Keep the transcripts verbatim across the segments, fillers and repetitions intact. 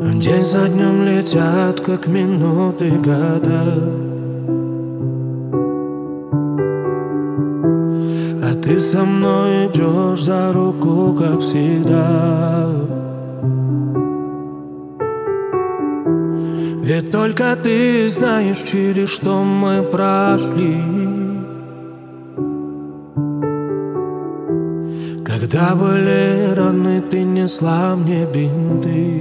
День за днем летят, как минуты, года, а ты со мной идешь за руку, как всегда. Ведь только ты знаешь, через что мы прошли. Когда были раны, ты несла мне бинты.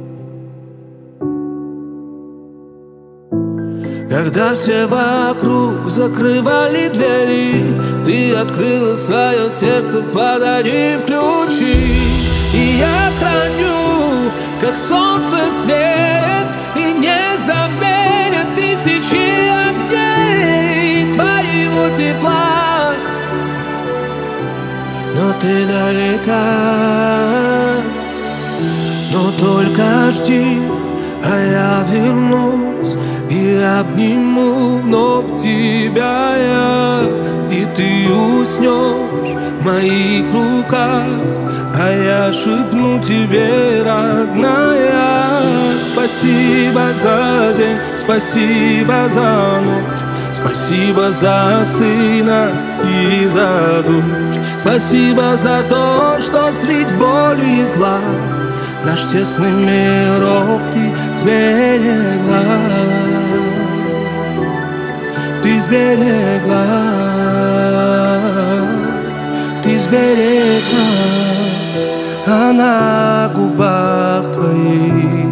Когда все вокруг закрывали двери, ты открыла свое сердце, подарив ключи. И я храню, как солнце, свет, и не заменят тысячи огней твоего тепла. Но ты далека, но только жди, а я вернусь и обниму вновь тебя я. И ты уснешь в моих руках, а я шепну тебе, родная: спасибо за день, спасибо за ночь, спасибо за сына и за дочь. Спасибо за то, что средь боли и зла наш тесный мирок ты сберегла. Ты сберегла, ты сберегла, а на губах твоих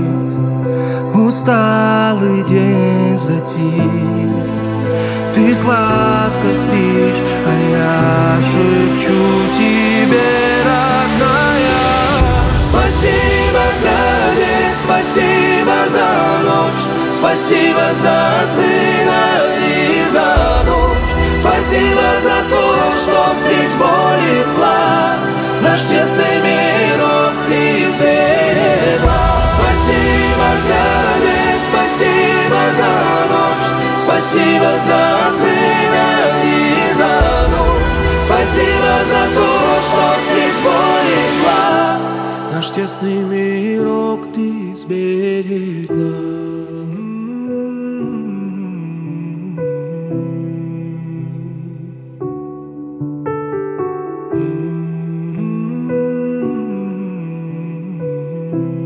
усталый день затих. Ты сладко спишь, а я шепчу тебе, родная: спасибо за день, спасибо за ночь, спасибо за сына и за дочь. Спасибо за то, что средь боли и зла наш тесный мирок ты сберегла. Спасибо за день, спасибо за ночь, спасибо за сына и за дочь. Спасибо за то, что средь боли и зла наш тесный мирок ты сберегла. Mm-hmm.